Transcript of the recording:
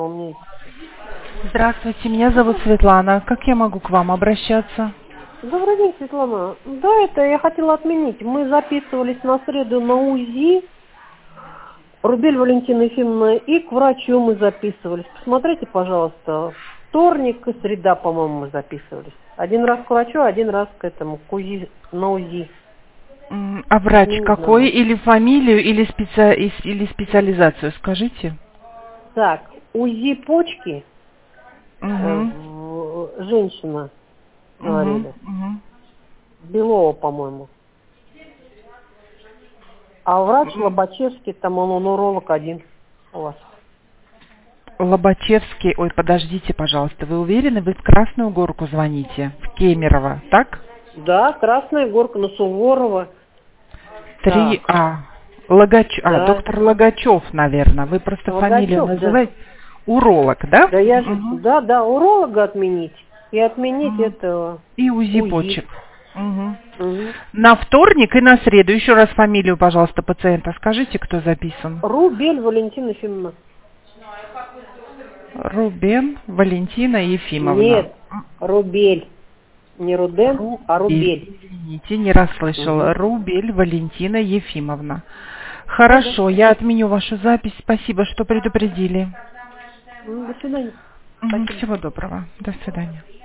У меня Здравствуйте, меня зовут Светлана. Как я могу к вам обращаться? Добрый день, Светлана. Да, это я хотела отменить. Мы записывались на среду на УЗИ, Рубель Валентина Ефимовна, и к врачу мы записывались. Посмотрите, пожалуйста, вторник и среда, по-моему, мы записывались. Один раз к врачу, один раз к этому, к УЗИ, на УЗИ. А врач Отменить какой? надо. Или фамилию, или, или специализацию, скажите? Так, УЗИ почки, Угу, женщина, угу, говорили, угу. Белова, по-моему. А врач Лобачевский, там он уролог один у вас. Лобачевский, ой, подождите, пожалуйста, вы уверены, вы в Красную Горку звоните, в Кемерово, так? Да, Красная Горка на Суворова. Так, 3А. да, Доктор Логачев, наверное. Вы просто фамилию Логачев, да. называете. Уролог, да? Да я же, Мгм. да, уролога отменить. И отменить Мгм. этого И УЗИ УЗИ. почек. Мгм. Угу. На вторник и на среду. Еще раз фамилию, пожалуйста, пациента. Скажите, кто записан. Рубель Валентина Ефимовна. Рубен Валентина Ефимовна. Нет, Рубель. Не Руден, а Рубель. Рубель. Извините, не расслышала. Угу. Рубель Валентина Ефимовна. Да, да. Хорошо, я отменю вашу запись. Спасибо, что предупредили. До свидания. Мгм. Спасибо. Всего доброго. До свидания.